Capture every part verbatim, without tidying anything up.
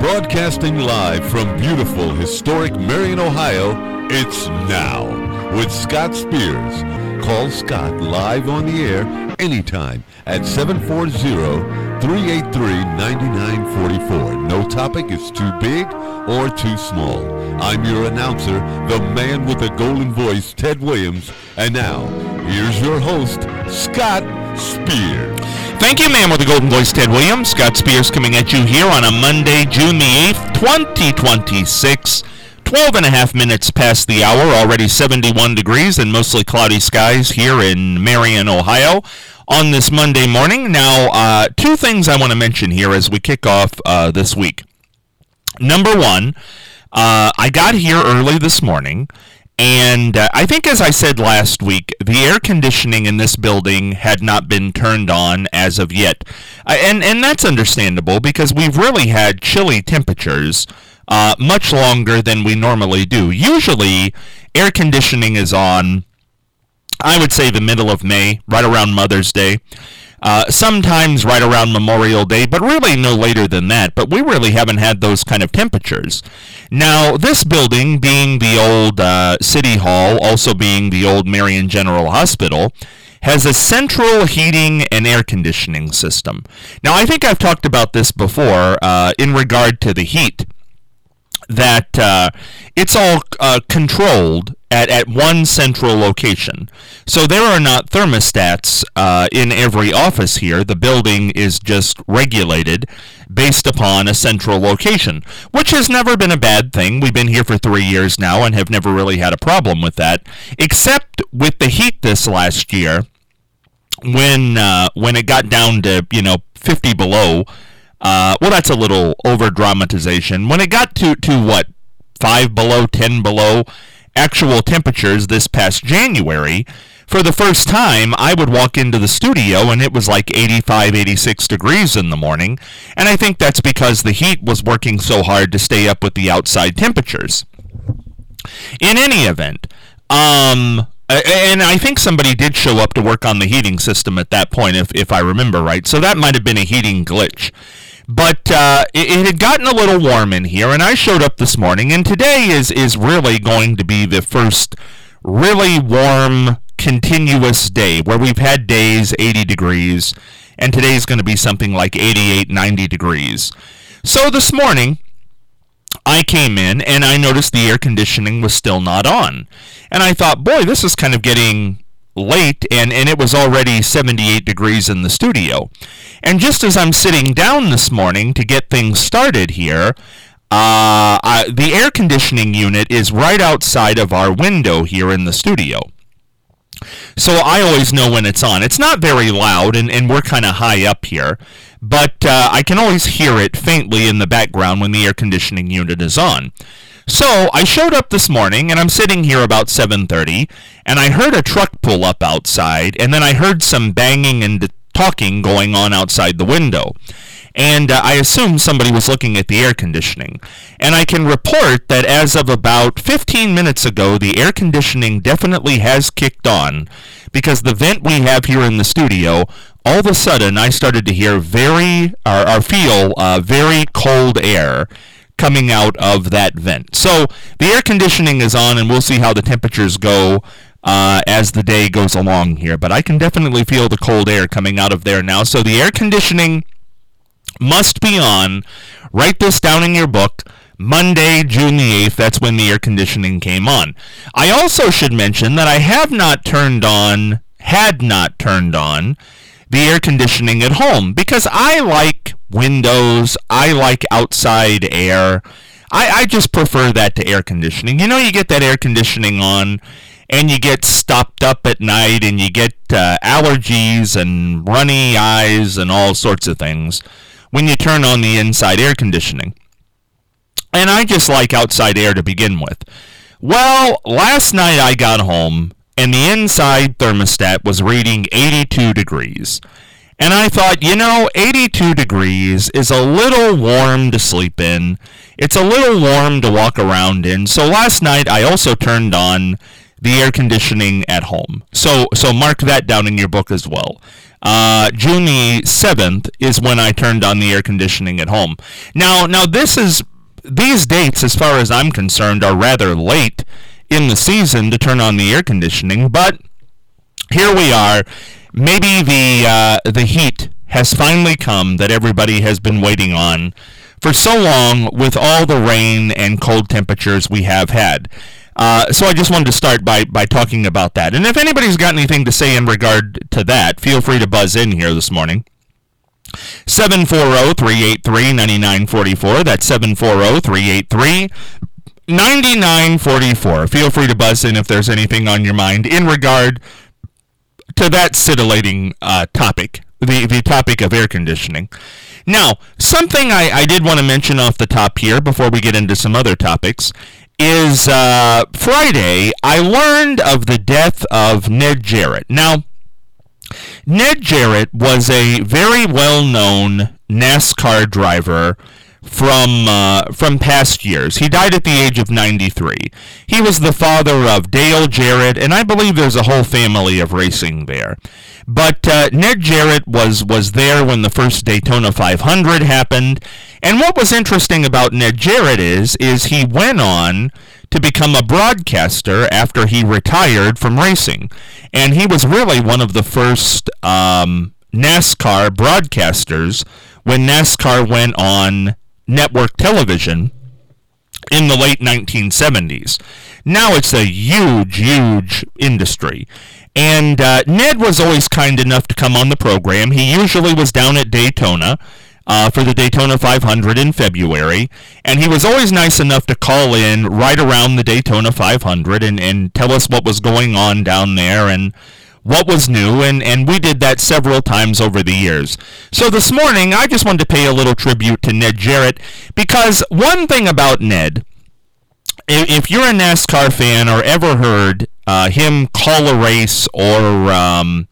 Broadcasting live from beautiful, historic Marion, Ohio, it's Now with Scott Spears. Call Scott live on the air anytime at seven four zero, three eight three, nine nine four four. No topic is too big or too small. I'm your announcer, the man with the golden voice, Ted Williams. And now, here's your host, Scott Spears. Thank you, man with the golden voice, Ted Williams. Scott Spears coming at you here on a Monday, June the eighth, twenty twenty-six. twelve and a half minutes past the hour, already seventy-one degrees and mostly cloudy skies here in Marion, Ohio on this Monday morning. Now, uh, two things I want to mention here as we kick off uh, this week. Number one, uh, I got here early this morning, and uh, I think as I said last week, the air conditioning in this building had not been turned on as of yet. Uh, and, and that's understandable because we've really had chilly temperatures uh, much longer than we normally do. Usually, air conditioning is on, I would say, the middle of May, right around Mother's Day. Uh, sometimes right around Memorial Day, but really no later than that. But we really haven't had those kind of temperatures. Now, this building, being the old uh, City Hall, also being the old Marion General Hospital, has a central heating and air conditioning system. Now, I think I've talked about this before uh, in regard to the heat, that uh, it's all uh, controlled at, at one central location. So there are not thermostats uh, in every office here. The building is just regulated based upon a central location, which has never been a bad thing. We've been here for three years now and have never really had a problem with that, except with the heat this last year when uh, when it got down to, you know, fifty below. Uh, well, that's a little over-dramatization. When it got to, to, what, five below, ten below actual temperatures this past January, for the first time, I would walk into the studio and it was like eighty-five, eighty-six degrees in the morning. And I think that's because the heat was working so hard to stay up with the outside temperatures. In any event, um... and I think somebody did show up to work on the heating system at that point, if, if I remember right. So that might have been a heating glitch. But uh, it, it had gotten a little warm in here, and I showed up this morning, and today is, is really going to be the first really warm, continuous day, where we've had days eighty degrees, and today's going to be something like eighty-eight, ninety degrees. So this morning, I came in, and I noticed the air conditioning was still not on. And I thought, boy, this is kind of getting late, and, and it was already seventy-eight degrees in the studio. And just as I'm sitting down this morning to get things started here, uh, I, the air conditioning unit is right outside of our window here in the studio. So I always know when it's on. It's not very loud, and, and we're kind of high up here, but uh, I can always hear it faintly in the background when the air conditioning unit is on. So I showed up this morning, and I'm sitting here about seven thirty, and I heard a truck pull up outside, and then I heard some banging and talking going on outside the window. And uh, I assumed somebody was looking at the air conditioning. And I can report that as of about fifteen minutes ago, the air conditioning definitely has kicked on, because the vent we have here in the studio, all of a sudden I started to hear very, or, or feel uh, very cold air coming out of that vent. So the air conditioning is on, and we'll see how the temperatures go uh, as the day goes along here. But I can definitely feel the cold air coming out of there now. So the air conditioning must be on. Write this down in your book. Monday, June the eighth, that's when the air conditioning came on. I also should mention that I have not turned on, had not turned on, the air conditioning at home, because I like windows, I like outside air. I, I just prefer that to air conditioning. You know, you get that air conditioning on, and you get stopped up at night, and you get uh, allergies and runny eyes and all sorts of things when you turn on the inside air conditioning. And I just like outside air to begin with. Well, last night I got home, and the inside thermostat was reading eighty-two degrees. And I thought, you know, eighty-two degrees is a little warm to sleep in. It's a little warm to walk around in. So last night I also turned on the air conditioning at home. So so mark that down in your book as well. Uh, June the seventh is when I turned on the air conditioning at home. Now now this is these dates, as far as I'm concerned, are rather late in the season to turn on the air conditioning, but here we are. Maybe the uh, the heat has finally come that everybody has been waiting on for so long with all the rain and cold temperatures we have had. Uh, so I just wanted to start by, by talking about that. And if anybody's got anything to say in regard to that, feel free to buzz in here this morning. seven four zero, three eight three, nine nine four four. That's seven four zero, three eight three, nine nine four four. Feel free to buzz in if there's anything on your mind in regard to that scintillating uh, topic, the, the topic of air conditioning. Now, something I, I did want to mention off the top here before we get into some other topics is uh, Friday, I learned of the death of Ned Jarrett. Now, Ned Jarrett was a very well-known NASCAR driver from uh, from past years. He died at the age of ninety-three. He was the father of Dale Jarrett, and I believe there's a whole family of racing there. But uh, Ned Jarrett was, was there when the first Daytona five hundred happened, and what was interesting about Ned Jarrett is, is he went on to become a broadcaster after he retired from racing, and he was really one of the first um, NASCAR broadcasters when NASCAR went on network television in the late nineteen seventies. Now it's a huge, huge industry. And uh, Ned was always kind enough to come on the program. He usually was down at Daytona uh, for the Daytona five hundred in February. And he was always nice enough to call in right around the Daytona five hundred and, and tell us what was going on down there and what was new, and, and we did that several times over the years. So this morning, I just wanted to pay a little tribute to Ned Jarrett, because one thing about Ned, if you're a NASCAR fan or ever heard uh, him call a race or um,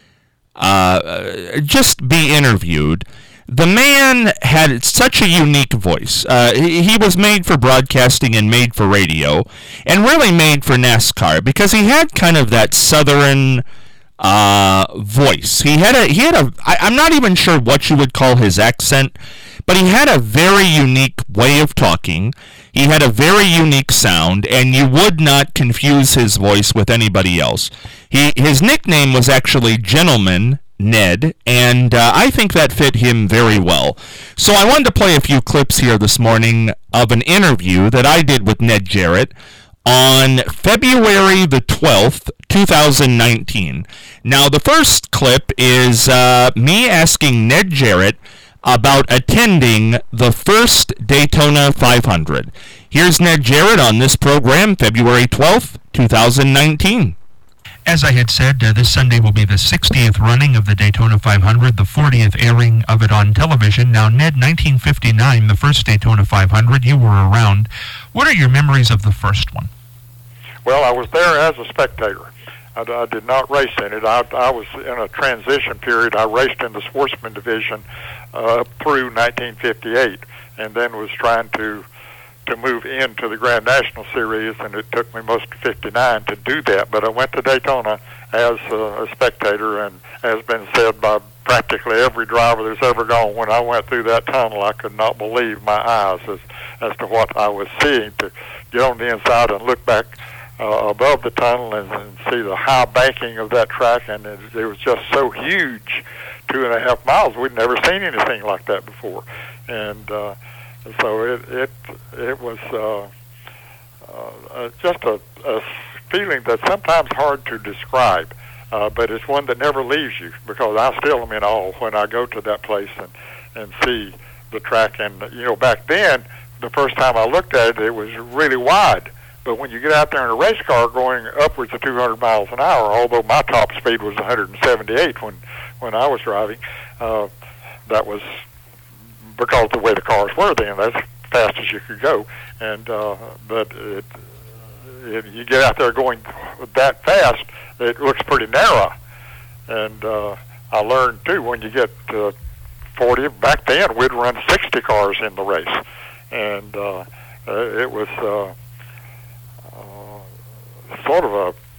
uh, just be interviewed, the man had such a unique voice. Uh, he, he was made for broadcasting and made for radio, and really made for NASCAR, because he had kind of that southern uh, voice. He had a, he had a, I, I'm not even sure what you would call his accent, but he had a very unique way of talking. He had a very unique sound, and you would not confuse his voice with anybody else. He, his nickname was actually Gentleman Ned, and uh, I think that fit him very well. So I wanted to play a few clips here this morning of an interview that I did with Ned Jarrett on February the twelfth, two thousand nineteen. Now, the first clip is uh, me asking Ned Jarrett about attending the first Daytona five hundred. Here's Ned Jarrett on this program, February twelfth, two thousand nineteen. As I had said, uh, this Sunday will be the sixtieth running of the Daytona five hundred, the fortieth airing of it on television. Now, Ned, nineteen fifty-nine, the first Daytona five hundred, you were around. What are your memories of the first one? Well, I was there as a spectator. I, I did not race in it. I, I was in a transition period. I raced in the sportsman division uh, through nineteen fifty-eight, and then was trying to to move into the Grand National Series, and it took me most of fifty-nine to do that. But I went to Daytona as a, a spectator, and as been said by practically every driver that's ever gone, when I went through that tunnel, I could not believe my eyes as, as to what I was seeing. To get on the inside and look back uh, above the tunnel and, and see the high banking of that track, and it, it was just so huge, two and a half miles. We'd never seen anything like that before. And uh, so it it it was uh, uh, just a, a feeling that's sometimes hard to describe, uh, but it's one that never leaves you, because I still am in awe when I go to that place and, and see the track. And, you know, back then, the first time I looked at it, it was really wide. But when you get out there in a race car going upwards of two hundred miles an hour, although my top speed was one hundred seventy-eight when, when I was driving, uh, that was because of the way the cars were then. That's as fast as you could go. And uh, but it, it, you get out there going that fast, it looks pretty narrow. And uh, I learned, too, when you get uh, forty, back then we'd run sixty cars in the race. And uh, it was uh, uh, sort of a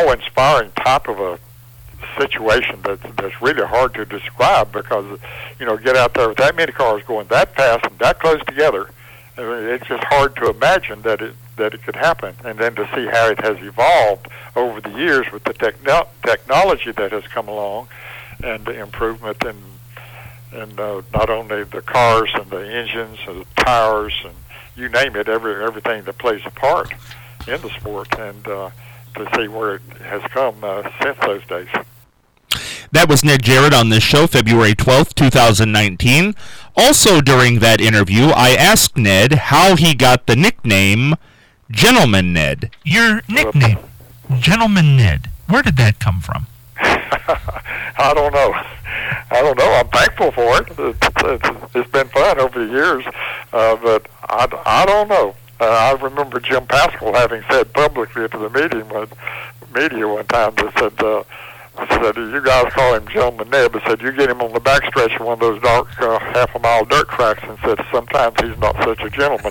awe-inspiring type of a situation that that's really hard to describe, because you know, get out there with that many cars going that fast and that close together. I mean, it's just hard to imagine that it that it could happen, and then to see how it has evolved over the years with the techno- technology that has come along, and the improvement in in uh, not only the cars and the engines and the tires and you name it, every everything that plays a part in the sport, and uh, to see where it has come uh, since those days. That was Ned Jarrett on this show, February twelfth, twenty nineteen. Also during that interview, I asked Ned how he got the nickname Gentleman Ned. Your nickname, Gentleman Ned, where did that come from? I don't know. I don't know. I'm thankful for it. It's, it's, it's been fun over the years, uh, but I, I don't know. Uh, I remember Jim Pascal having said publicly to the meeting, with media one time, that said, uh, said, you guys call him Gentleman Ned, but said, you get him on the backstretch of one of those dark uh, half-a-mile dirt tracks, and said, sometimes he's not such a gentleman.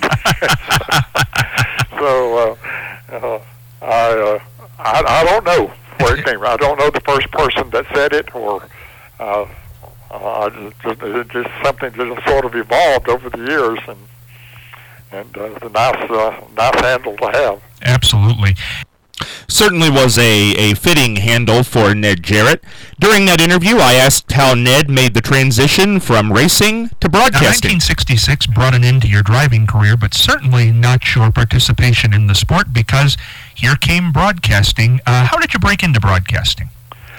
so uh, uh, I, uh, I I don't know where it came from. I don't know the first person that said it, or uh, uh, just, it just something just sort of evolved over the years, and and uh, it's a nice, uh, nice handle to have. Absolutely. Certainly was a, a fitting handle for Ned Jarrett. During that interview, I asked how Ned made the transition from racing to broadcasting. Now, nineteen sixty-six brought an end to your driving career, but certainly not your participation in the sport, because here came broadcasting. Uh, how did you break into broadcasting?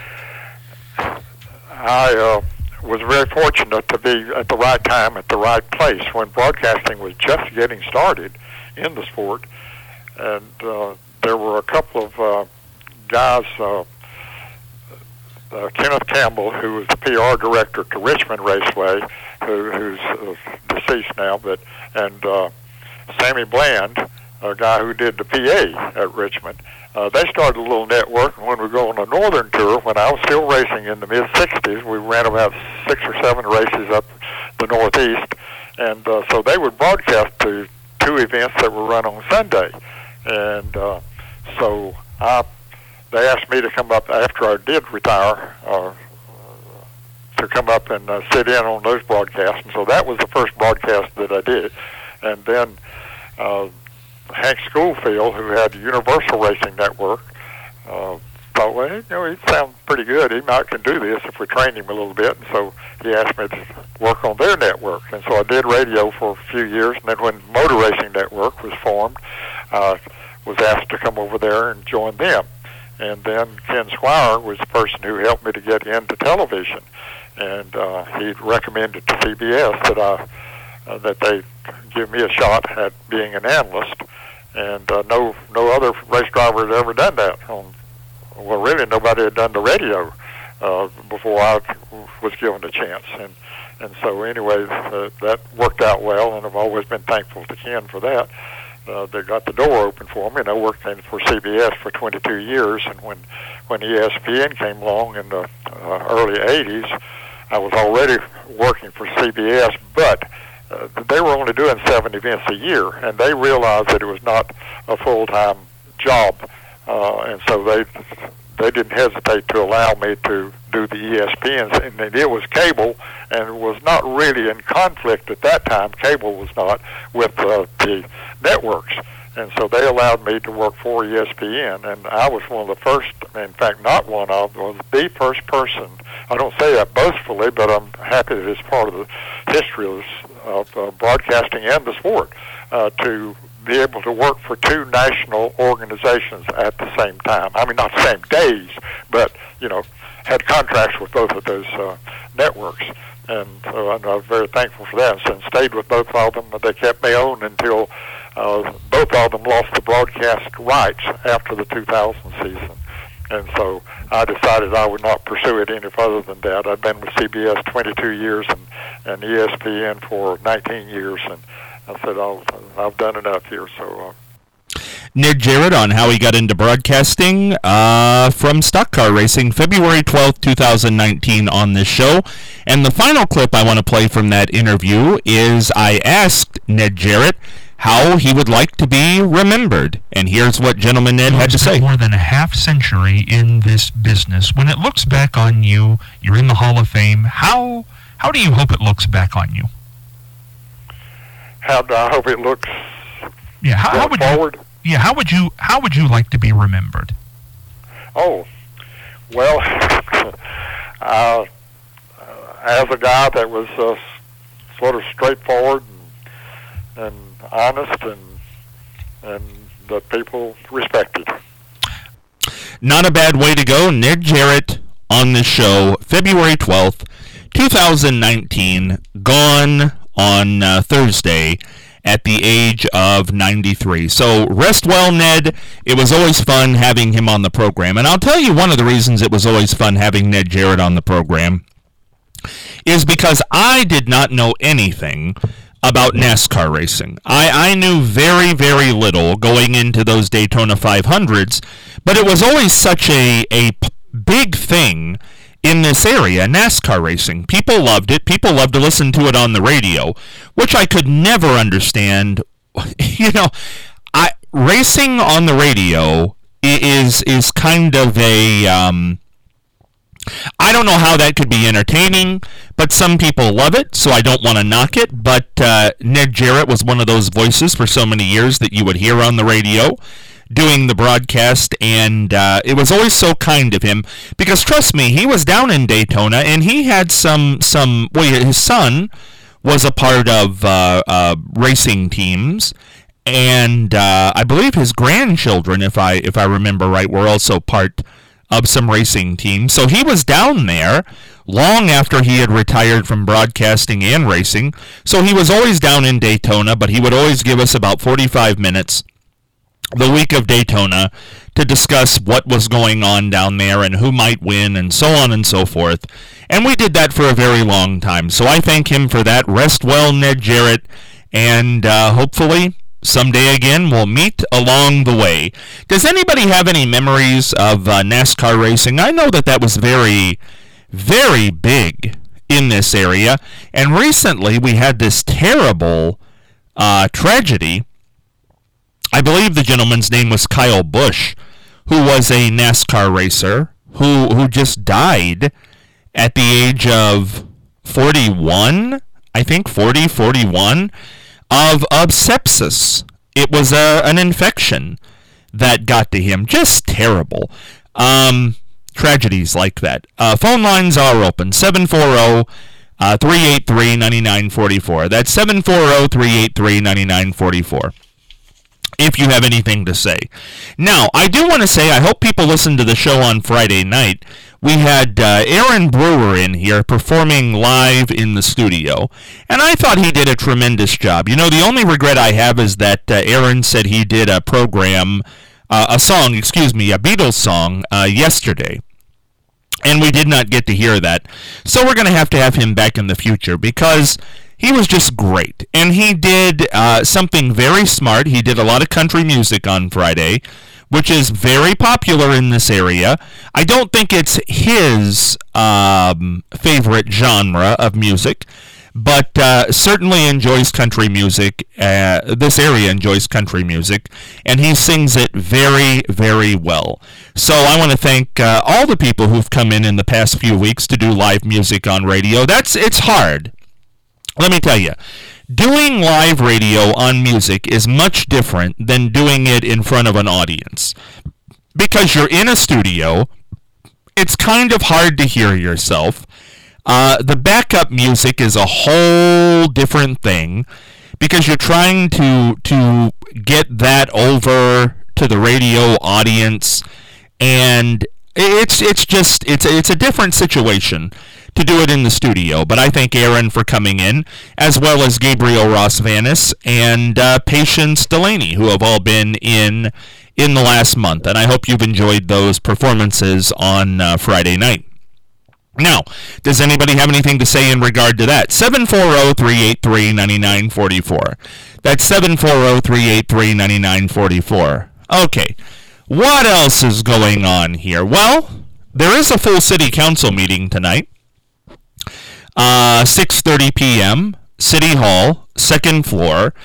I uh, was very fortunate to be at the right time at the right place when broadcasting was just getting started in the sport, and uh, there were a couple of uh, guys, uh, uh, Kenneth Campbell, who was the P R director to Richmond Raceway, who, who's uh, deceased now, but and uh, Sammy Bland, a guy who did the P A at Richmond. Uh, they started a little network, and when we go on a northern tour, when I was still racing in the mid-sixties, we ran about six or seven races up the northeast, and uh, so they would broadcast to two events that were run on Sunday. And uh, so I, they asked me to come up after I did retire, uh, to come up and uh, sit in on those broadcasts. And so that was the first broadcast that I did. And then uh, Hank Schoolfield, who had the Universal Racing Network, uh, thought, well, you know, he sounds pretty good. He might can do this if we train him a little bit. And so he asked me to work on their network. And so I did radio for a few years. And then when Motor Racing Network was formed, uh, was asked to come over there and join them. And then Ken Squire was the person who helped me to get into television. And uh, he recommended to C B S that I uh, that they give me a shot at being an analyst. And uh, no no other race driver had ever done that. On, well, really, nobody had done the radio uh, before I was given a chance. And and so anyway, uh, that worked out well, and I've always been thankful to Ken for that. Uh, they got the door open for me, and I worked in for C B S for twenty-two years. And when, when E S P N came along in the uh, early eighties, I was already working for C B S, but uh, they were only doing seven events a year, and they realized that it was not a full-time job, uh, and so they they didn't hesitate to allow me to do the E S P Ns, and it was cable, and was not really in conflict at that time. Cable was not with uh, the networks, and so they allowed me to work for E S P N, and I was one of the first, in fact not one of, was the first person, I don't say that boastfully, but I'm happy that it's part of the history of, of uh, broadcasting and the sport, uh, to be able to work for two national organizations at the same time. I mean, not the same days, but, you know, had contracts with both of those uh, networks. And so I'm uh, very thankful for that, and stayed with both of them. They kept me on until uh, both of them lost the broadcast rights after the two thousand season. And so I decided I would not pursue it any further than that. I've been with C B S twenty-two years and, and E S P N for nineteen years, and I said, I'll, I've done enough here. So. Uh, Ned Jarrett on how he got into broadcasting uh, from stock car racing, February twelfth, twenty nineteen on this show. And the final clip I want to play from that interview is I asked Ned Jarrett how he would like to be remembered. And here's what Gentleman Ned You had to spent say. More than a half century in this business. When it looks back on you, you're in the Hall of Fame. How how do you hope it looks back on you? How do I hope it looks Yeah, how, how would forward? you? Yeah, how would you how would you like to be remembered? Oh, well, uh, as a guy that was uh, sort of straightforward and, and honest, and and that people respected. Not a bad way to go. Ned Jarrett on the show, February twelfth, two thousand nineteen, gone on uh, Thursday at the age of ninety-three. So rest well, Ned. It was always fun having him on the program. And I'll tell you one of the reasons it was always fun having Ned Jarrett on the program is because I did not know anything about NASCAR racing. I, I knew very, very little going into those Daytona five hundreds, but it was always such a, a p- big thing in this area, NASCAR racing. People loved it. People loved to listen to it on the radio, which I could never understand. You know, I racing on the radio is is kind of a um, I don't know how that could be entertaining, but some people love it, so I don't want to knock it. But uh, Ned Jarrett was one of those voices for so many years that you would hear on the radio doing the broadcast, and uh, it was always so kind of him, because trust me, he was down in Daytona, and he had some, some well, his son was a part of uh, uh, racing teams, and uh, I believe his grandchildren, if I if I remember right, were also part of some racing teams. So he was down there long after he had retired from broadcasting and racing, so he was always down in Daytona, but he would always give us about forty-five minutes the week of Daytona to discuss what was going on down there and who might win and so on and so forth. And we did that for a very long time. So I thank him for that. Rest well, Ned Jarrett, and uh, hopefully someday again we'll meet along the way. Does anybody have any memories of uh, NASCAR racing? I know that that was very, very big in this area. And recently we had this terrible uh, tragedy. I believe the gentleman's name was Kyle Busch, who was a NASCAR racer who who just died at the age of forty-one, I think forty, forty-one, of, of sepsis. It was a, an infection that got to him. Just terrible. Um, tragedies like that. Uh, phone lines are open, seven four zero, three eight three, nine nine four four. That's seven four zero, three eight three, nine nine four four. If you have anything to say. Now, I do want to say, I hope people listened to the show on Friday night. We had uh, Aaron Brewer in here performing live in the studio, and I thought he did a tremendous job. You know, the only regret I have is that uh, Aaron said he did a program, uh, a song, excuse me, a Beatles song uh, yesterday, and we did not get to hear that. So we're going to have to have him back in the future, because he was just great, and he did uh, something very smart. He did a lot of country music on Friday, which is very popular in this area. I don't think it's his um, favorite genre of music, but uh, certainly enjoys country music. Uh, this area enjoys country music, and he sings it very, very well. So I want to thank uh, all the people who've come in in the past few weeks to do live music on radio. That's it's hard. Let me tell you, doing live radio on music is much different than doing it in front of an audience. Because you're in a studio, it's kind of hard to hear yourself. Uh, the backup music is a whole different thing, because you're trying to to get that over to the radio audience, and it's it's just it's a, it's a different situation to do it in the studio. But I thank Aaron for coming in, as well as Gabriel Ross-Vanis and uh, Patience Delaney, who have all been in in the last month. And I hope you've enjoyed those performances on uh, Friday night. Now, does anybody have anything to say in regard to that? seven four zero, three eight three, nine nine four four. That's seven four zero, three eight three, nine nine four four. Okay, what else is going on here? Well, there is a full city council meeting tonight. Uh, six thirty p.m., City Hall, second floor.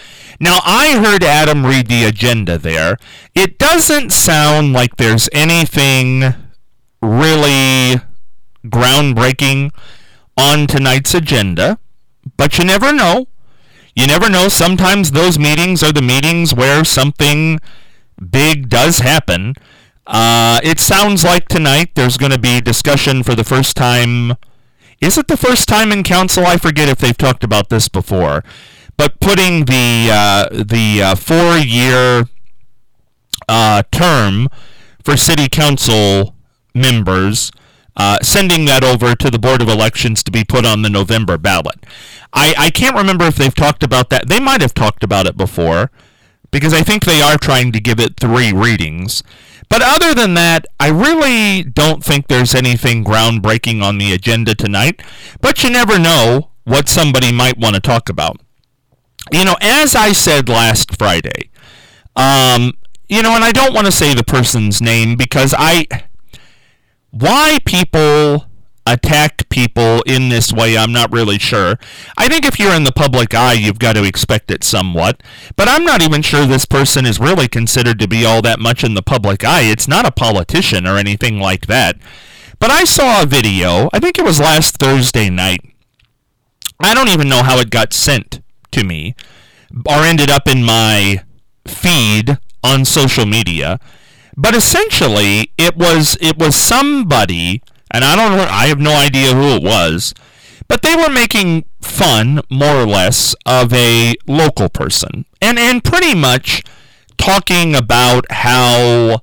Now, I heard Adam read the agenda there. It doesn't sound like there's anything really groundbreaking on tonight's agenda, but you never know. You never know. Sometimes those meetings are the meetings where something big does happen. Uh, it sounds like tonight there's going to be discussion for the first time. Is it the first time in council? I forget if they've talked about this before. But putting the uh, the uh, four-year uh, term for city council members, uh, sending that over to the Board of Elections to be put on the November ballot. I, I can't remember if they've talked about that. They might have talked about it before, because I think they are trying to give it three readings. But other than that, I really don't think there's anything groundbreaking on the agenda tonight. But you never know what somebody might want to talk about. You know, as I said last Friday, um, you know, and I don't want to say the person's name because I... Why people attack people in this way, I'm not really sure. I think if you're in the public eye, you've got to expect it somewhat. But I'm not even sure this person is really considered to be all that much in the public eye. It's not a politician or anything like that. But I saw a video, I think it was last Thursday night. I don't even know how it got sent to me or ended up in my feed on social media. But essentially, it was it was somebody, and I don't know, I have no idea who it was, but they were making fun, more or less, of a local person. And and pretty much talking about how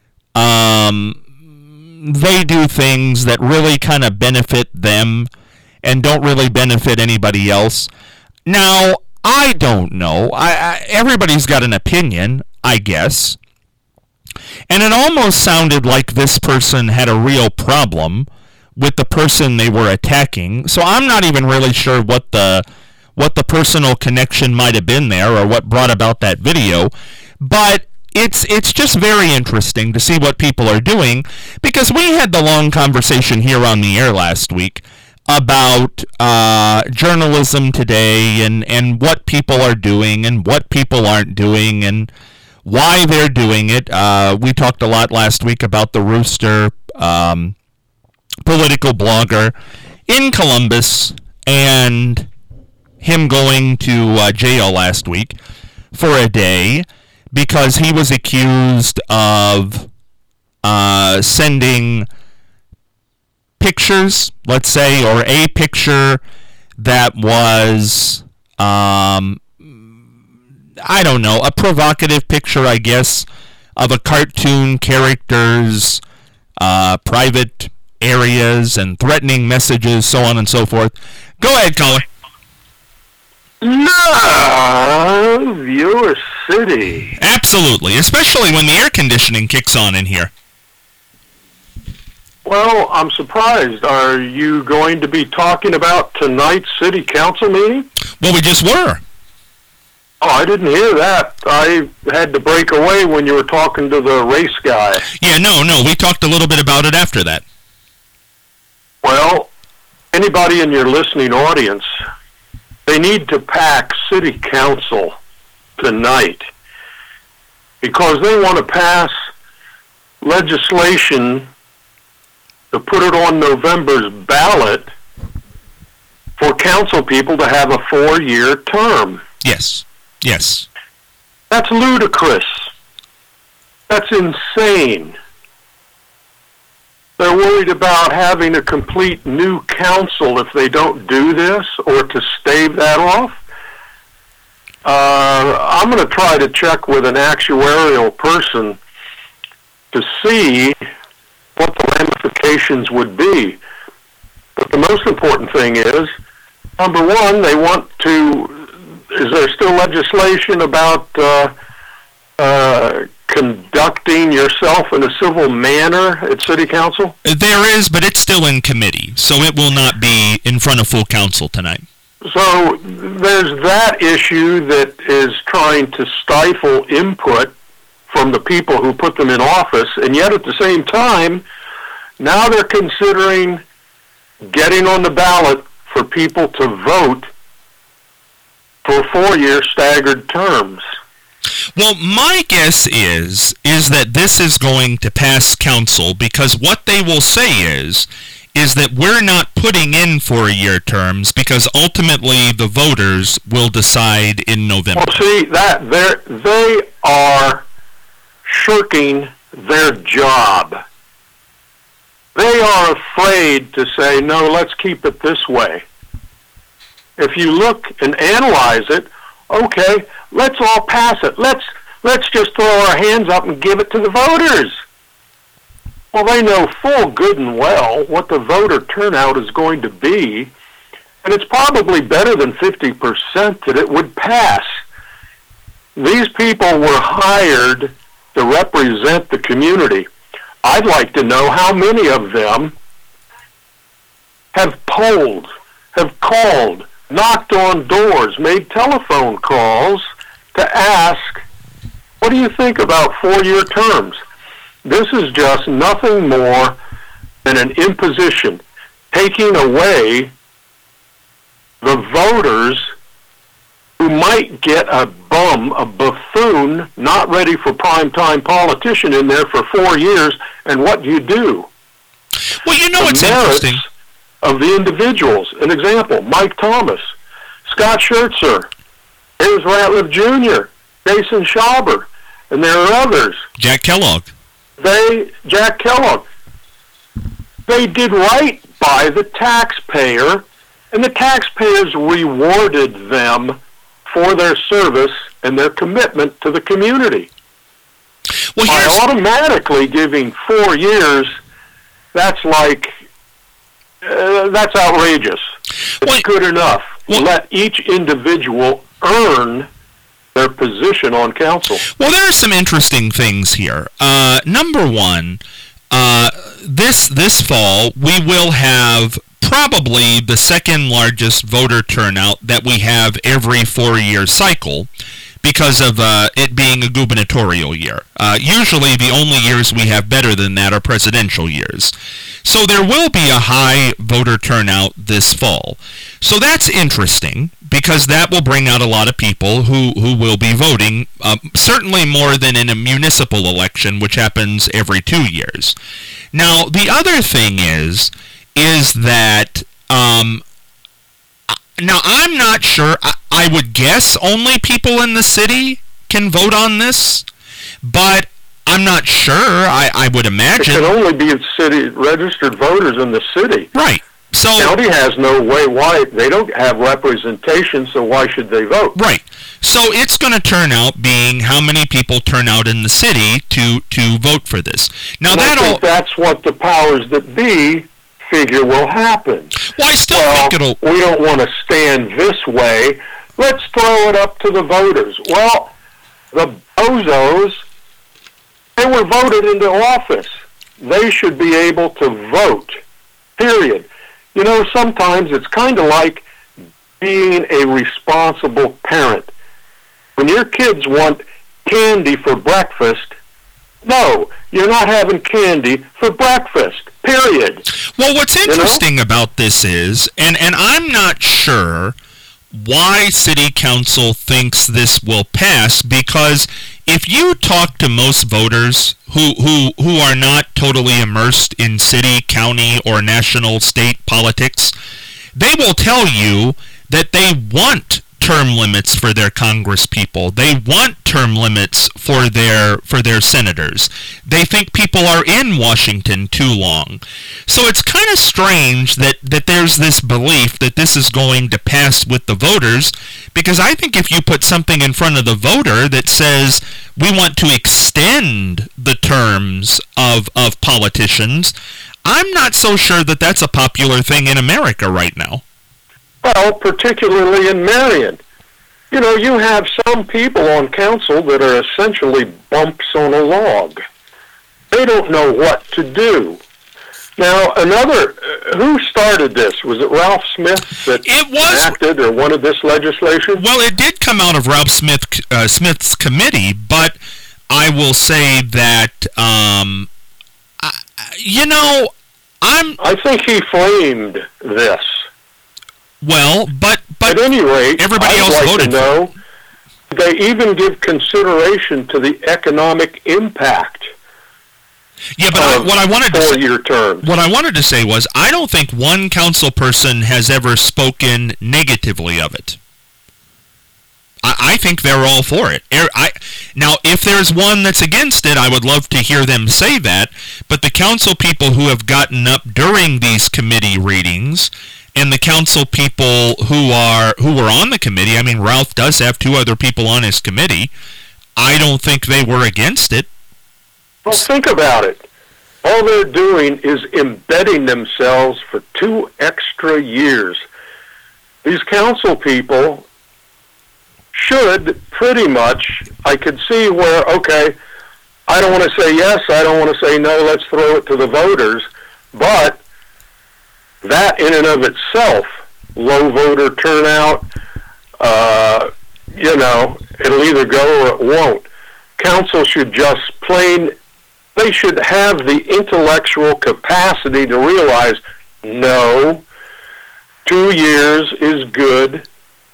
um, they do things that really kind of benefit them and don't really benefit anybody else. Now, I don't know. I, I everybody's got an opinion, I guess. And it almost sounded like this person had a real problem with the person they were attacking. So I'm not even really sure what the what the personal connection might have been there or what brought about that video. But it's it's just very interesting to see what people are doing, because we had the long conversation here on the air last week about uh, journalism today and, and what people are doing and what people aren't doing and why they're doing it. Uh, we talked a lot last week about the Rooster um, political blogger in Columbus and him going to uh, jail last week for a day because he was accused of uh, sending pictures, let's say, or a picture that was, um, I don't know, a provocative picture, I guess, of a cartoon character's uh, private areas and threatening messages, so on and so forth. Go ahead, caller. Love your city. Absolutely, especially when the air conditioning kicks on in here. Well, I'm surprised. Are you going to be talking about tonight's city council meeting? Well, we just were. Oh, I didn't hear that. I had to break away when you were talking to the race guy. Yeah, no, no, we talked a little bit about it after that. Well, anybody in your listening audience, they need to pack city council tonight because they want to pass legislation to put it on November's ballot for council people to have a four-year term. Yes, yes. That's ludicrous. That's insane. They're worried about having a complete new council if they don't do this, or to stave that off. Uh, I'm going to try to check with an actuarial person to see what the ramifications would be. But the most important thing is, number one, they want to, is there still legislation about uh, uh, conducting yourself in a civil manner at City Council? There is, but it's still in committee, so it will not be in front of full council tonight. So there's that issue that is trying to stifle input from the people who put them in office, and yet at the same time, now they're considering getting on the ballot for people to vote for for four-year staggered terms. Well, my guess is is that this is going to pass council, because what they will say is is that we're not putting in four-year terms because ultimately the voters will decide in November. Well, see, that they're, they are shirking their job. They are afraid to say, no, let's keep it this way. If you look and analyze it, okay, let's all pass it. Let's let's just throw our hands up and give it to the voters. Well, they know full good and well what the voter turnout is going to be, and it's probably better than fifty percent that it would pass. These people were hired to represent the community. I'd like to know how many of them have polled, have called, knocked on doors, made telephone calls to ask, what do you think about four-year terms? This is just nothing more than an imposition, taking away the voters who might get a bum, a buffoon, not ready for primetime politician in there for four years, and what do you do? Well, you know, the it's merits interesting. Of the individuals. An example, Mike Thomas, Scott Schertzer, here's Ratliff Junior, Jason Schauber, and there are others. Jack Kellogg. They, Jack Kellogg, they did right by the taxpayer, and the taxpayers rewarded them for their service and their commitment to the community. Well, by automatically giving four years, that's like, uh, that's outrageous. It's well, good enough. Well, let each individual earn their position on council. Well, there are some interesting things here. Uh, number one, uh, this this fall we will have probably the second largest voter turnout that we have every four-year cycle, because of uh, it being a gubernatorial year. Uh, usually the only years we have better than that are presidential years. So there will be a high voter turnout this fall. So that's interesting, because that will bring out a lot of people who, who will be voting, uh, certainly more than in a municipal election, which happens every two years. Now, the other thing is, is that, um, now I'm not sure, I, I would guess only people in the city can vote on this, but I'm not sure. I, I would imagine. It can only be city registered voters in the city. Right. So the county has no way why they don't have representation, so why should they vote? Right. So it's going to turn out being how many people turn out in the city to, to vote for this. Now and that'll. I think that's what the powers that be figure will happen. Well, I still well, think it'll. We don't want to stand this way. Let's throw it up to the voters. Well, the bozos, they were voted into office. They should be able to vote, period. You know, sometimes it's kind of like being a responsible parent. When your kids want candy for breakfast, no, you're not having candy for breakfast, period. Well, what's interesting you know? about this is, and, and I'm not sure why City Council thinks this will pass, because if you talk to most voters who, who, who are not totally immersed in city, county, or national, state politics, they will tell you that they want term limits for their congresspeople. They want term limits for their for their senators. They think people are in Washington too long. So it's kind of strange that, that there's this belief that this is going to pass with the voters, because I think if you put something in front of the voter that says we want to extend the terms of, of politicians, I'm not so sure that that's a popular thing in America right now. Well, particularly in Marion. You know, you have some people on council that are essentially bumps on a log. They don't know what to do. Now, another, uh, who started this? Was it Ralph Smith that it was, acted or wanted this legislation? Well, it did come out of Ralph Smith, uh, Smith's committee, but I will say that, um, I, you know, I'm... I think he framed this. Well, but At any rate, everybody I'd else like voted to know, they even give consideration to the economic impact. Yeah, but I, what I wanted to four-year terms. What I wanted to say was, I don't think one council person has ever spoken negatively of it. I, I think they're all for it. I, now, if there's one that's against it, I would love to hear them say that. But the council people who have gotten up during these committee readings, and the council people who are who were on the committee, I mean, Ralph does have two other people on his committee, I don't think they were against it. Well, think about it. All they're doing is embedding themselves for two extra years. These council people should pretty much, I could see where, okay, I don't want to say yes, I don't want to say no, let's throw it to the voters, but that in and of itself, low voter turnout, uh, you know, it'll either go or it won't. Council should just plain, they should have the intellectual capacity to realize, no, two years is good.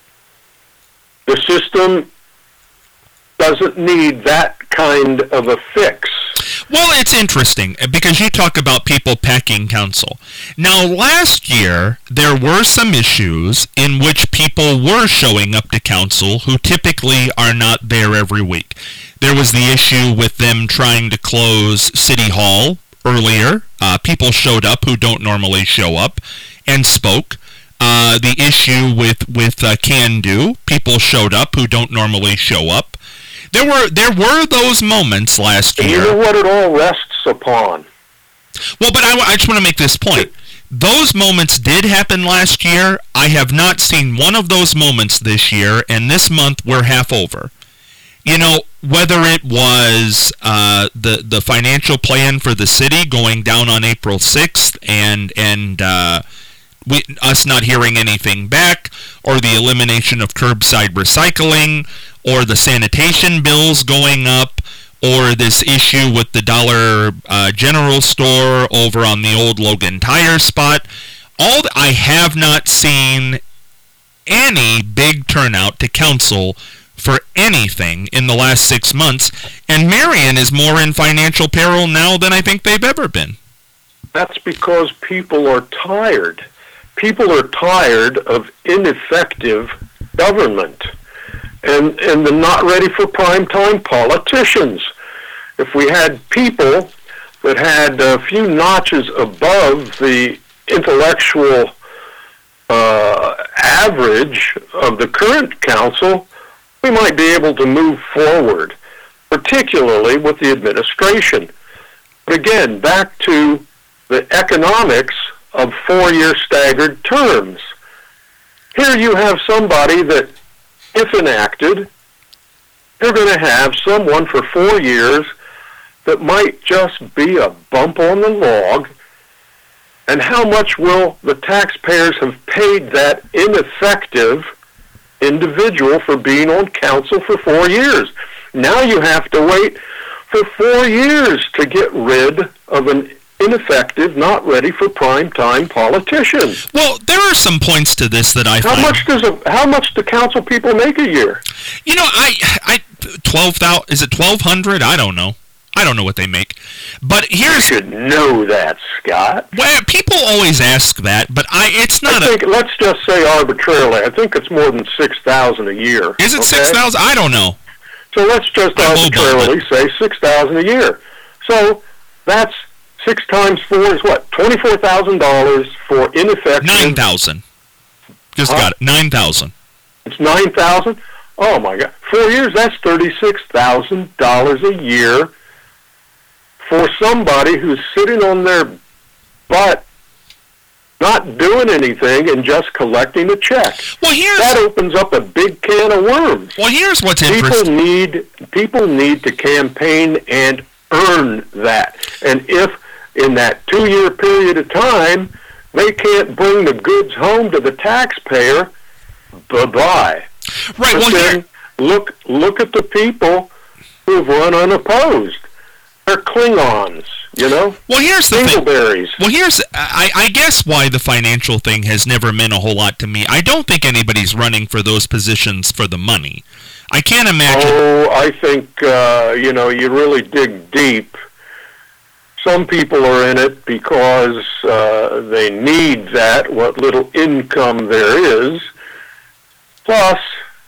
The system doesn't need that kind of a fix. Well, it's interesting, because you talk about people packing council. Now, last year, there were some issues in which people were showing up to council who typically are not there every week. There was the issue with them trying to close City Hall earlier. Uh, people showed up who don't normally show up and spoke. Uh, the issue with, with uh, Can Do, people showed up who don't normally show up. There were there were those moments last year. And you know what it all rests upon? Well, but I, I just want to make this point. Those moments did happen last year. I have not seen one of those moments this year, and this month we're half over. You know, whether it was uh, the the financial plan for the city going down on April sixth and and uh, we, us not hearing anything back, or the elimination of curbside recycling, or the sanitation bills going up, or this issue with the Dollar uh, General store over on the old Logan Tire spot, all th- I have not seen any big turnout to council for anything in the last six months, and Marion is more in financial peril now than I think they've ever been. That's because people are tired. People are tired of ineffective government and, and the not ready for prime time politicians. If we had people that had a few notches above the intellectual uh, average of the current council, we might be able to move forward, particularly with the administration. But again, back to the economics of four-year staggered terms. Here you have somebody that, if enacted, you're going to have someone for four years that might just be a bump on the log. And how much will the taxpayers have paid that ineffective individual for being on council for four years? Now you have to wait for four years to get rid of an ineffective, not ready for prime time politician. Well, there are some points to this that I how find. much does a, how much do council people make a year? You know, I I twelve thousand, is it twelve hundred? I don't know. I don't know what they make. But here's You should know that, Scott. Well, people always ask that, but I it's not I think, a let's just say arbitrarily, I think it's more than six thousand a year. Is it okay? six thousand? I don't know. So let's just I'm arbitrarily say six thousand a year. So that's six times four is what? twenty-four thousand dollars for ineffective. nine thousand. Just Huh? got it. nine thousand. It's nine thousand. Oh my God! Four years. That's thirty-six thousand dollars a year for somebody who's sitting on their butt, not doing anything and just collecting a check. Well, here's That opens up a big can of worms. well, here's what's People interesting. need people need to campaign and earn that. And if in that two-year period of time they can't bring the goods home to the taxpayer, bye-bye. Right. But Well, then here, look look at the people who've run unopposed. they're Klingons, you know? Well, here's the thing. Dingleberries. Well, here's, I, I guess why the financial thing has never meant a whole lot to me. I don't think anybody's running for those positions for the money. I can't imagine. Oh, I think, uh, you know, you really dig deep. Some people are in it because uh, they need that, what little income there is. Plus,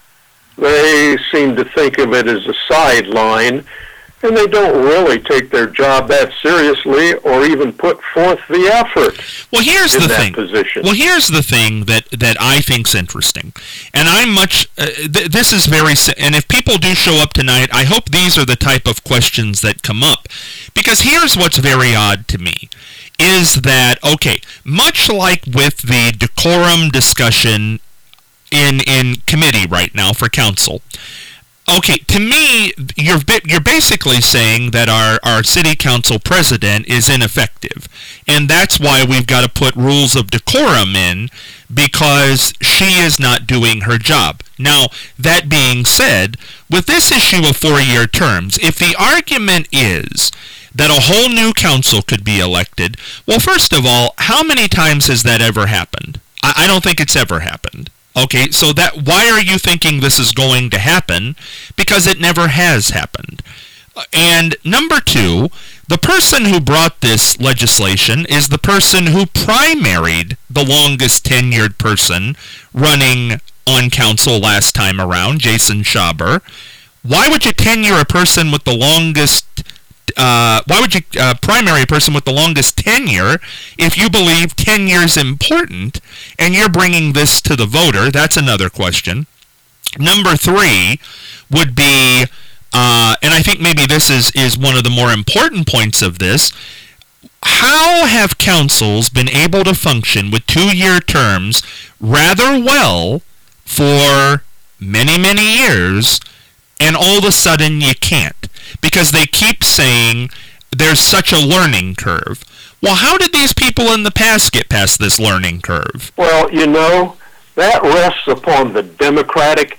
they seem to think of it as a sideline, and they don't really take their job that seriously or even put forth the effort. Well, here's in the that thing. Position. Well, here's the thing that, that I think's interesting, and I'm much. Uh, th- this is very. And if people do show up tonight, I hope these are the type of questions that come up, because here's what's very odd to me, is that okay, much like with the decorum discussion in in committee right now for council. Okay, to me, you're you're basically saying that our, our city council president is ineffective, and that's why we've got to put rules of decorum in, because she is not doing her job. Now, that being said, with this issue of four-year terms, if the argument is that a whole new council could be elected, well, first of all, how many times has that ever happened? I, I don't think it's ever happened. Okay, so that why are you thinking this is going to happen? Because it never has happened. And number two, the person who brought this legislation is the person who primaried the longest tenured person running on council last time around, Jason Schaber. Why would you tenure a person with the longest Uh, why would you uh, primary a person with the longest tenure if you believe tenure is important and you're bringing this to the voter? That's another question. Number three would be, uh, and I think maybe this is, is one of the more important points of this, how have councils been able to function with two-year terms rather well for many, many years, and all of a sudden you can't? Because they keep saying there's such a learning curve. Well, how did these people in the past get past this learning curve? Well, you know, that rests upon the Democratic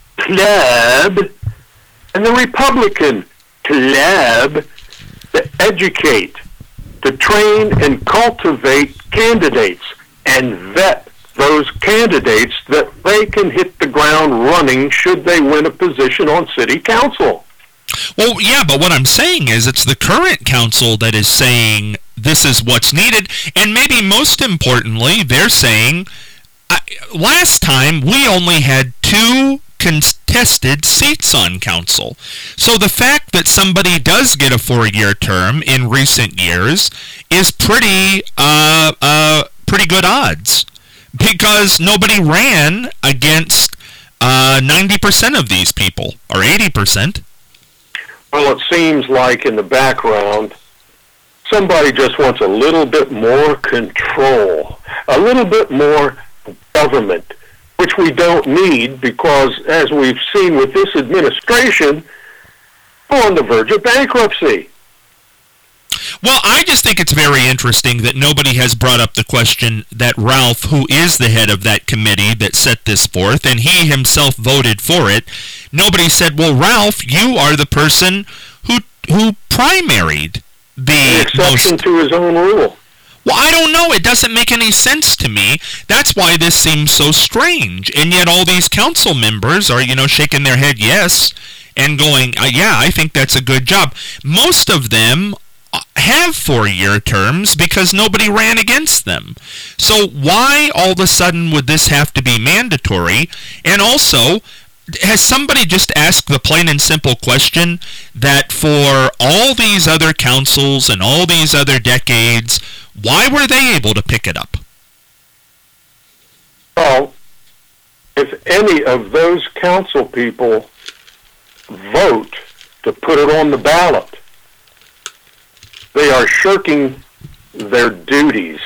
club and the Republican club to educate, to train and cultivate candidates and vet those candidates that they can hit the ground running should they win a position on city council. Well, yeah, but what I'm saying is it's the current council that is saying this is what's needed, and maybe most importantly, they're saying, uh, last time we only had two contested seats on council. So the fact that somebody does get a four-year term in recent years is pretty, uh, uh, pretty good odds, because nobody ran against uh, ninety percent of these people, or eighty percent. Well, it seems like in the background, somebody just wants a little bit more control, a little bit more government, which we don't need because, as we've seen with this administration, we're on the verge of bankruptcy. Well, I just think it's very interesting that nobody has brought up the question that Ralph, who is the head of that committee that set this forth, and he himself voted for it, nobody said, well, Ralph, you are the person who who primaried the exception most... to his own rule. Well, I don't know. It doesn't make any sense to me. That's why this seems so strange. And yet all these council members are, you know, shaking their head yes and going, uh, yeah, I think that's a good job. Most of them have four-year terms because nobody ran against them. So why all of a sudden would this have to be mandatory? And also, has somebody just asked the plain and simple question that for all these other councils and all these other decades, why were they able to pick it up? Well, if any of those council people vote to put it on the ballot, they are shirking their duties,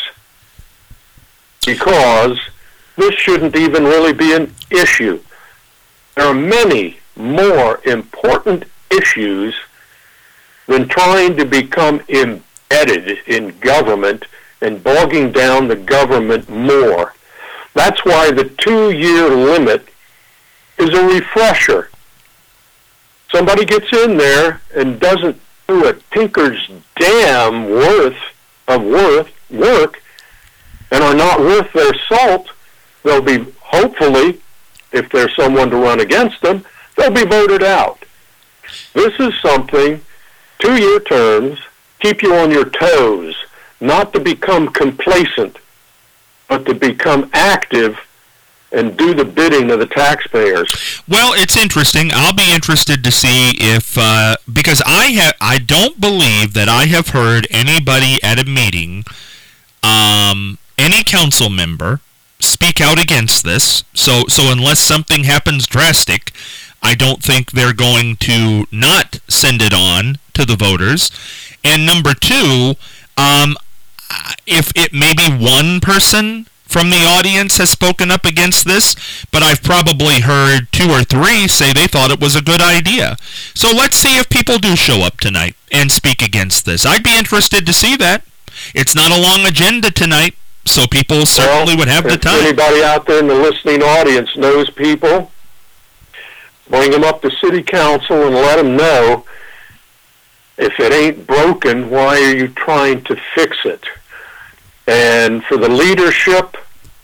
because this shouldn't even really be an issue. There are many more important issues than trying to become embedded in government and bogging down the government more. That's why the two-year limit is a refresher. Somebody gets in there and doesn't do a tinker's damn worth of worth work and are not worth their salt, they'll be, hopefully, if there's someone to run against them, they'll be voted out. This is something, two-year terms, keep you on your toes, not to become complacent, but to become active and do the bidding of the taxpayers. Well, it's interesting. I'll be interested to see if, uh, because I ha- I don't believe that I have heard anybody at a meeting, um, any council member, speak out against this. So, so unless something happens drastic, I don't think they're going to not send it on to the voters. And number two, um, if it maybe one person from the audience has spoken up against this, but I've probably heard two or three say they thought it was a good idea. So let's see if people do show up tonight and speak against this. I'd be interested to see that. It's not a long agenda tonight, so people certainly well, would have the time. If anybody out there in the listening audience knows people, bring them up to city council and let them know, if it ain't broken, why are you trying to fix it? And for the leadership,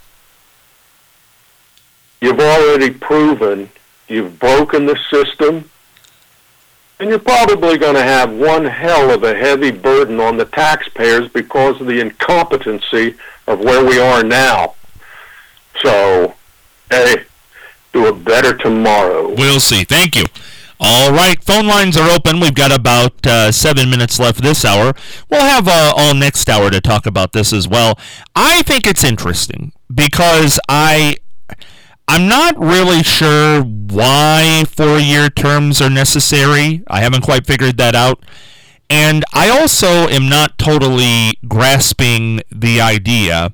you've already proven you've broken the system, and you're probably going to have one hell of a heavy burden on the taxpayers because of the incompetency of where we are now. So, hey, do a better tomorrow. We'll see. Thank you. All right, phone lines are open. We've got about uh, seven minutes left this hour. We'll have uh, all next hour to talk about this as well. I think it's interesting because I, I'm not really sure why four-year terms are necessary. I haven't quite figured that out. And I also am not totally grasping the idea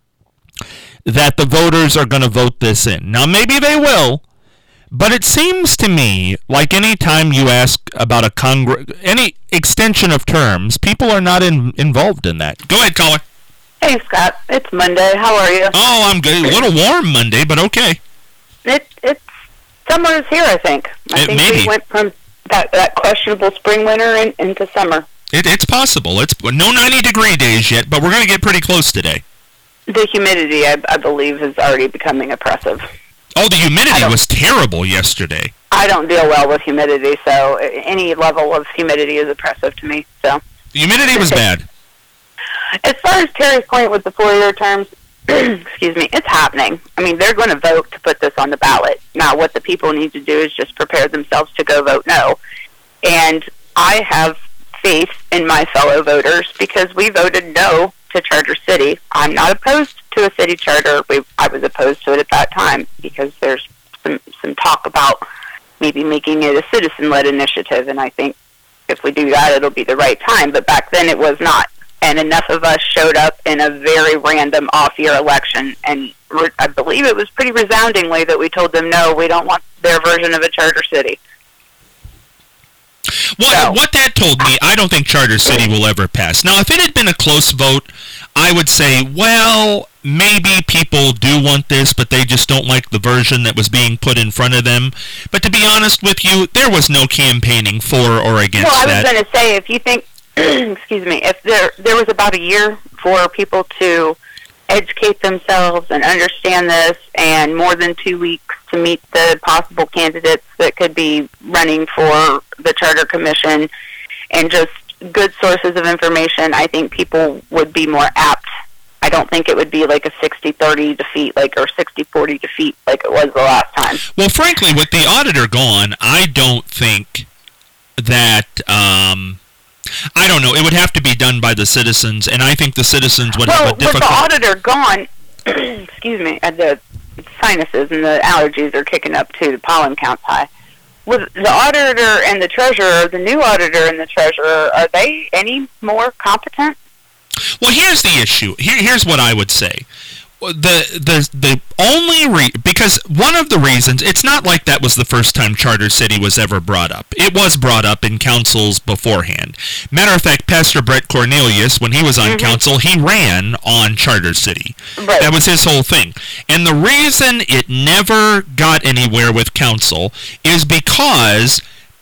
that the voters are going to vote this in. Now, maybe they will. But it seems to me like any time you ask about a Congress, any extension of terms, people are not in, involved in that. Go ahead, caller. Hey, Scott. It's Monday. How are you? Oh, I'm good. A little warm Monday, but okay. It, it's summer is here, I think. I it think maybe. we went from that, that questionable spring, winter, in, into summer. It, it's possible. It's no ninety-degree days yet, but we're going to get pretty close today. The humidity, I, I believe, is already becoming oppressive. Oh, the humidity was terrible yesterday. I don't deal well with humidity, so any level of humidity is oppressive to me. So the humidity was bad. As far as Terry's point with the four-year terms, excuse me, it's happening. I mean, they're going to vote to put this on the ballot. Now, what the people need to do is just prepare themselves to go vote no. And I have faith in my fellow voters because we voted no to Charter City. I'm not opposed to a city charter. We, I was opposed to it at that time because there's some, some talk about maybe making it a citizen-led initiative, and I think if we do that, it'll be the right time. But back then, it was not. And enough of us showed up in a very random off-year election, and re- I believe it was pretty resoundingly that we told them, no, we don't want their version of a charter city. Well, so, what that told me, I don't think Charter City will ever pass. Now, if it had been a close vote, I would say, well, maybe people do want this, but they just don't like the version that was being put in front of them. But to be honest with you, there was no campaigning for or against that. Well, I was that. going to say, if you think, excuse me, if there there was about a year for people to educate themselves and understand this, and more than two weeks to meet the possible candidates that could be running for the Charter Commission, and just good sources of information, I think people would be more apt. I don't think it would be like a sixty thirty defeat, like, or sixty forty defeat like it was the last time. Well, frankly, with the auditor gone, I don't think that, um, I don't know, it would have to be done by the citizens, and I think the citizens would well, have a difficult... Well, with the auditor gone, excuse me, uh, the sinuses and the allergies are kicking up too, the pollen count's high. With the auditor and the treasurer, the new auditor and the treasurer, are they any more competent? Well, here's the issue. Here, here's what I would say. The the the only re- because one of the reasons, it's not like that was the first time Charter City was ever brought up. It was brought up in councils beforehand. Matter of fact, Pastor Brett Cornelius, when he was on mm-hmm. council, he ran on Charter City. Right. That was his whole thing. And the reason it never got anywhere with council is because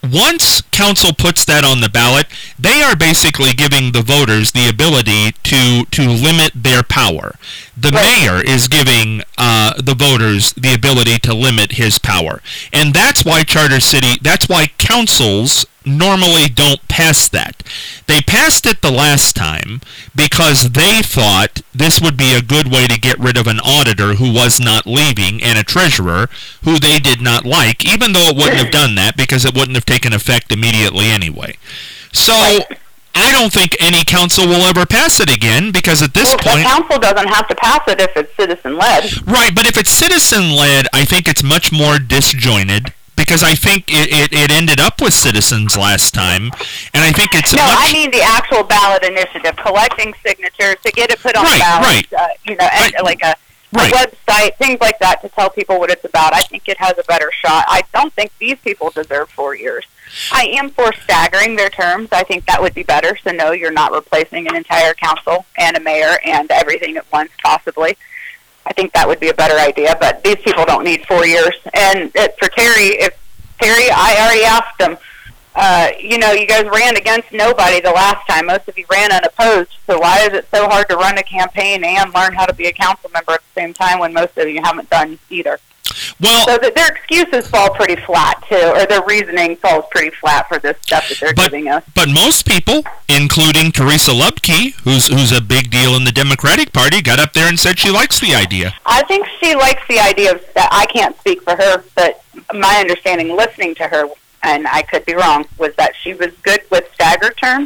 once council puts that on the ballot, they are basically giving the voters the ability to to limit their power. The mayor is giving uh, the voters the ability to limit his power. And that's why Charter City, that's why councils normally don't pass that. They passed it the last time because they thought this would be a good way to get rid of an auditor who was not leaving and a treasurer who they did not like, even though it wouldn't have done that because it wouldn't have taken effect immediately anyway. So I don't think any council will ever pass it again because at this well, point... the council doesn't have to pass it if it's citizen-led. Right, but if it's citizen-led, I think it's much more disjointed. Because I think it, it, it ended up with citizens last time, and I think it's no. much... I mean the actual ballot initiative, collecting signatures to get it put on right, the ballot. Right. Uh, you know, and, right. like a, right. a website, things like that to tell people what it's about. I think it has a better shot. I don't think these people deserve four years. I am for staggering their terms. I think that would be better. So no, you're not replacing an entire council and a mayor and everything at once, possibly. I think that would be a better idea, but these people don't need four years. And it, for Terry, if Terry, I already asked him, uh, you know, you guys ran against nobody the last time. Most of you ran unopposed, so why is it so hard to run a campaign and learn how to be a council member at the same time when most of you haven't done either? Well, so that their excuses fall pretty flat, too, or their reasoning falls pretty flat for this stuff that they're but, giving us. But most people, including Teresa Lubke, who's who's a big deal in the Democratic Party, got up there and said she likes the idea. I think she likes the idea of that. I can't speak for her, but my understanding, listening to her, and I could be wrong, was that she was good with staggered terms.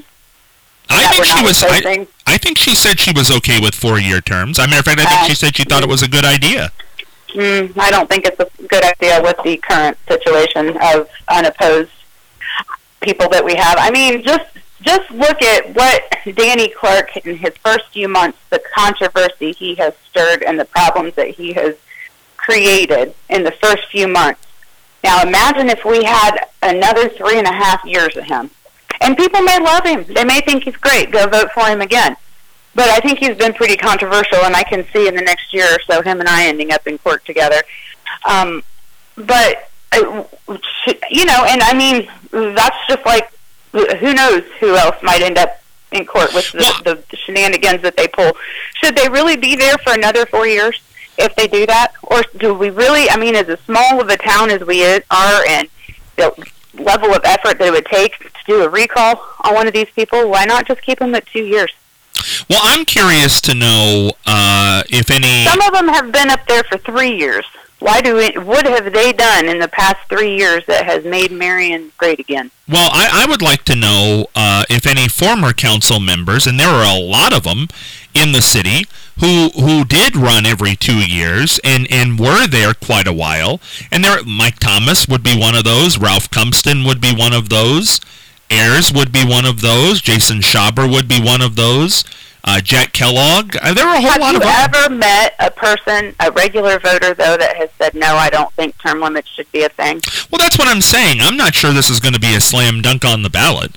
I think she was. I, I think she said she was okay with four-year terms. As a matter of fact, I think uh, she said she thought it was a good idea. Mm, I don't think it's a good idea with the current situation of unopposed people that we have. I mean, just just look at what Danny Clark in his first few months, the controversy he has stirred and the problems that he has created in the first few months. Now imagine if we had another three and a half years of him. And people may love him. They may think he's great. Go vote for him again. But I think he's been pretty controversial, and I can see in the next year or so him and I ending up in court together. Um, but, uh, you know, and I mean, that's just like, who knows who else might end up in court with the, the, the shenanigans that they pull. Should they really be there for another four years if they do that? Or do we really, I mean, as as small of a town as we are and the level of effort that it would take to do a recall on one of these people, why not just keep them at two years? Well, I'm curious to know uh, if any... Some of them have been up there for three years. Why do we, what have they done in the past three years that has made Marion great again? Well, I, I would like to know uh, if any former council members, and there are a lot of them in the city, who who did run every two years and, and were there quite a while. And there, Mike Thomas would be one of those. Ralph Cumpston would be one of those. Ayers would be one of those. Jason Schauber would be one of those. Uh, Jack Kellogg. Uh, there are a whole Have lot of them. Have you ever met a person, a regular voter, though, that has said, no, I don't think term limits should be a thing? Well, that's what I'm saying. I'm not sure this is going to be a slam dunk on the ballot.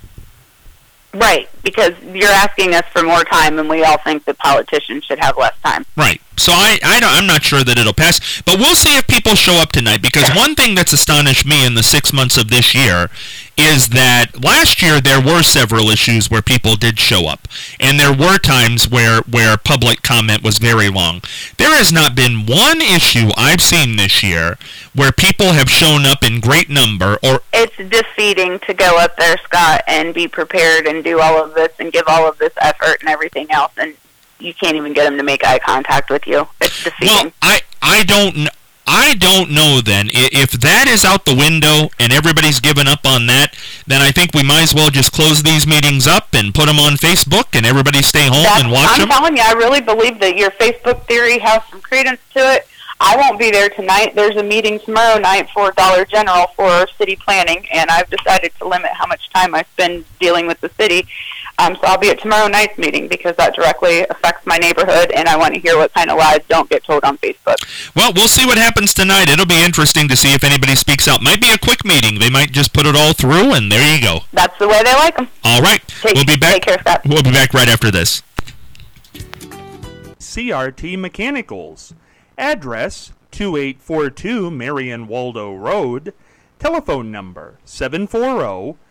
Right, because you're asking us for more time, and we all think that politicians should have less time. Right. So I, I don't, I'm not sure that it'll pass, but we'll see if people show up tonight, because one thing that's astonished me in the six months of this year is that last year there were several issues where people did show up, and there were times where, where public comment was very long. There has not been one issue I've seen this year where people have shown up in great number. Or It's defeating to go up there, Scott, and be prepared and do all of this and give all of this effort and everything else, and you can't even get them to make eye contact with you. It's defeating. Well, I, I don't I don't know then. If that is out the window and everybody's given up on that, then I think we might as well just close these meetings up and put them on Facebook and everybody stay home That's, and watch I'm them. I'm telling you, I really believe that your Facebook theory has some credence to it. I won't be there tonight. There's a meeting tomorrow night for Dollar General for city planning, and I've decided to limit how much time I spend dealing with the city. Um, so I'll be at tomorrow night's meeting because that directly affects my neighborhood, and I want to hear what kind of lies don't get told on Facebook. Well, we'll see what happens tonight. It'll be interesting to see if anybody speaks out. Might be a quick meeting. They might just put it all through, and there you go. That's the way they like them. All right. Take, we'll be back. Take care, Scott. We'll be back right after this. C R T Mechanicals. Address two eight four two Marion Waldo Road. Telephone number seven four zero,